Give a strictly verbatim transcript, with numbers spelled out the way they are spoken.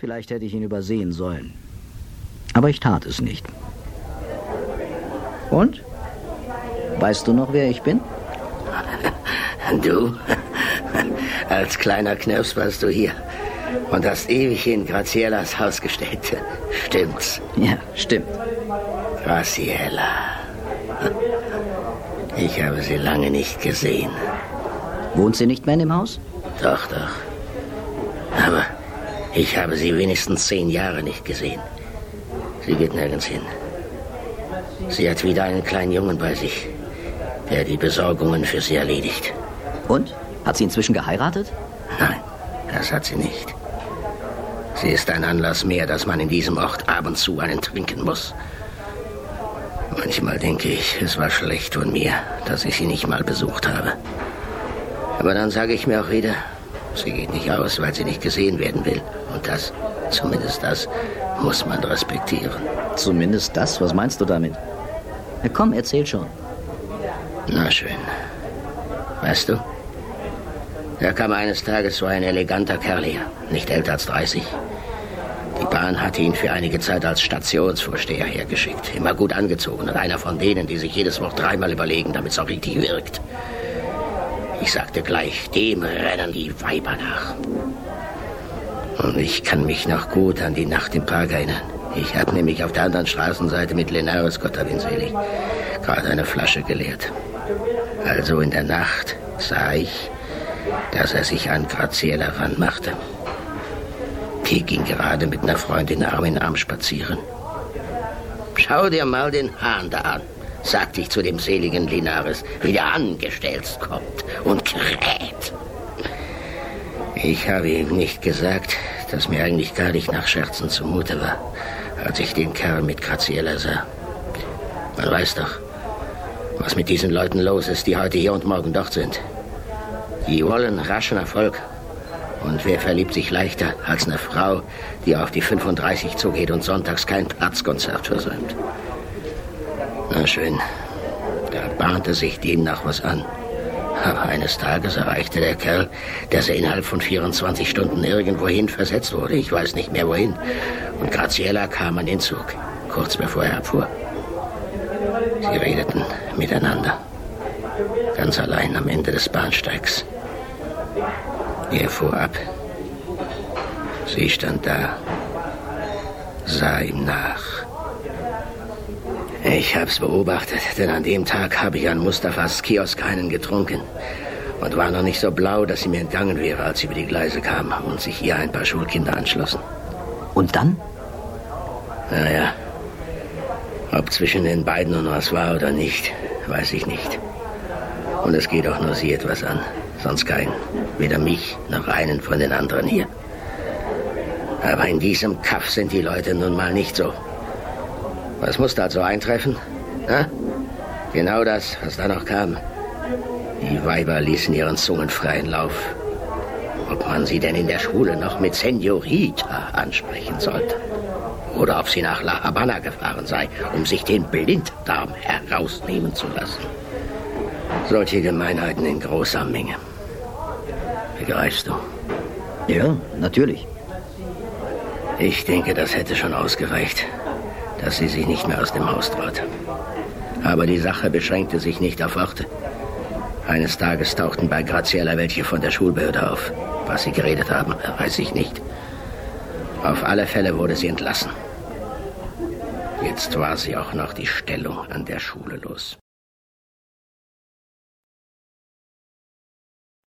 Vielleicht hätte ich ihn übersehen sollen. Aber ich tat es nicht. Und? Weißt du noch, wer ich bin? Du? Als kleiner Knirps warst du hier und hast ewig in Grazielas Haus gesteckt. Stimmt's? Ja, stimmt. Graciela. Ich habe sie lange nicht gesehen. Wohnt sie nicht mehr in dem Haus? Doch, doch. Aber ich habe sie wenigstens zehn Jahre nicht gesehen. Sie geht nirgends hin. Sie hat wieder einen kleinen Jungen bei sich, der die Besorgungen für sie erledigt. Und? Hat sie inzwischen geheiratet? Nein, das hat sie nicht. Sie ist ein Anlass mehr, dass man in diesem Ort ab und zu einen trinken muss. Manchmal denke ich, es war schlecht von mir, dass ich sie nicht mal besucht habe. Aber dann sage ich mir auch wieder, sie geht nicht aus, weil sie nicht gesehen werden will. Und das, zumindest das, muss man respektieren. Zumindest das? Was meinst du damit? Na komm, erzähl schon. Na schön. Weißt du, da kam eines Tages so ein eleganter Kerl her, nicht älter als dreißig. Die Bahn hatte ihn für einige Zeit als Stationsvorsteher hergeschickt. Immer gut angezogen und einer von denen, die sich jedes Wort dreimal überlegen, damit es auch richtig wirkt. Ich sagte gleich, dem rennen die Weiber nach. Und ich kann mich noch gut an die Nacht im Park erinnern. Ich habe nämlich auf der anderen Straßenseite mit Linares, Gott hab ihn selig, gerade eine Flasche geleert. Also in der Nacht sah ich, dass er sich an Graziela ranmachte. Die ging gerade mit einer Freundin Arm in Arm spazieren. Schau dir mal den Hahn da an, sagte ich zu dem seligen Linares, wie der angestellt kommt und kräht. Ich habe ihm nicht gesagt, dass mir eigentlich gar nicht nach Scherzen zumute war, als ich den Kerl mit Graziela sah. Man weiß doch, was mit diesen Leuten los ist, die heute hier und morgen dort sind. Die wollen raschen Erfolg. Und wer verliebt sich leichter als eine Frau, die auf die fünfunddreißig zugeht und sonntags kein Platzkonzert versäumt? Na schön, da bahnte sich demnach was an. Aber eines Tages erreichte der Kerl, dass er innerhalb von vierundzwanzig Stunden irgendwohin versetzt wurde. Ich weiß nicht mehr wohin. Und Graziela kam an den Zug, kurz bevor er abfuhr. Sie redeten miteinander. Ganz allein am Ende des Bahnsteigs. Er fuhr ab. Sie stand da, sah ihm nach. Ich hab's beobachtet, denn an dem Tag habe ich an Mustafas Kiosk einen getrunken und war noch nicht so blau, dass sie mir entgangen wäre, als sie über die Gleise kam und sich ihr ein paar Schulkinder anschlossen. Und dann? Naja, ob zwischen den beiden nun was war oder nicht, weiß ich nicht. Und es geht auch nur sie etwas an, sonst keinen. Weder mich noch einen von den anderen hier. Aber in diesem Kaff sind die Leute nun mal nicht so. Was muss da so eintreffen? Na? Genau das, was da noch kam. Die Weiber ließen ihren Zungen freien Lauf. Ob man sie denn in der Schule noch mit Senorita ansprechen sollte. Oder ob sie nach La Habana gefahren sei, um sich den Blinddarm herausnehmen zu lassen. Solche Gemeinheiten in großer Menge. Begreifst du? Ja, natürlich. Ich denke, das hätte schon ausgereicht, dass sie sich nicht mehr aus dem Haus traut. Aber die Sache beschränkte sich nicht auf Worte. Eines Tages tauchten bei Graziela welche von der Schulbehörde auf. Was sie geredet haben, weiß ich nicht. Auf alle Fälle wurde sie entlassen. Jetzt war sie auch noch die Stellung an der Schule los.